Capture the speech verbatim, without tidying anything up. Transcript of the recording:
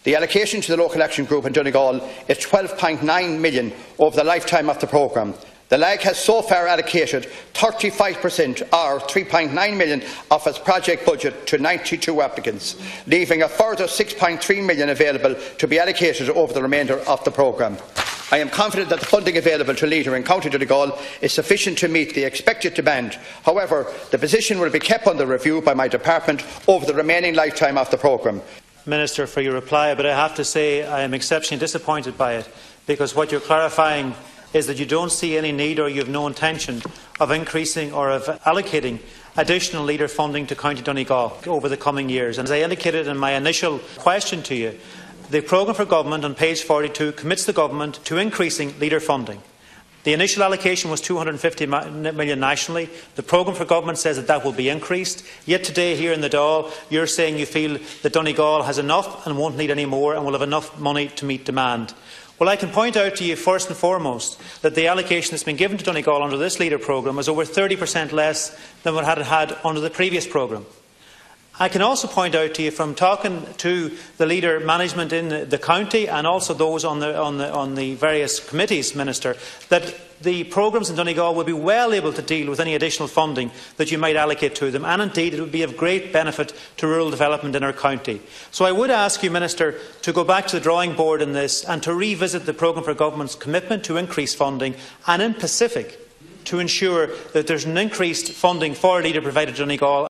The allocation to the local action group in Donegal is twelve point nine million pounds over the lifetime of the programme. The L A G has so far allocated thirty-five percent or three point nine million pounds of its project budget to ninety-two applicants, leaving a further six point three million pounds available to be allocated over the remainder of the programme. I am confident that the funding available to Leader in County Donegal is sufficient to meet the expected demand. However, the position will be kept under review by my department over the remaining lifetime of the programme. Minister, for your reply, but I have to say I am exceptionally disappointed by it, because what you are clarifying is that you do not see any need, or you have no intention of increasing or of allocating additional Leader funding to County Donegal over the coming years. And as I indicated in my initial question to you, the programme for government on page forty-two commits the government to increasing Leader funding. The initial allocation was two hundred and fifty million pounds nationally. The programme for government says that that will be increased. Yet today, here in the Dáil, you are saying you feel that Donegal has enough and won't need any more and will have enough money to meet demand. Well, I can point out to you first and foremost that the allocation that has been given to Donegal under this Leader programme is over thirty percent less than what it had had under the previous programme. I can also point out to you, from talking to the Leader management in the county and also those on the, on the, on the various committees, Minister, that the programmes in Donegal will be well able to deal with any additional funding that you might allocate to them, and indeed it would be of great benefit to rural development in our county. So I would ask you, Minister, to go back to the drawing board in this and to revisit the programme for government's commitment to increase funding, and in Pacific to ensure that there is an increased funding for Leader provided to Donegal.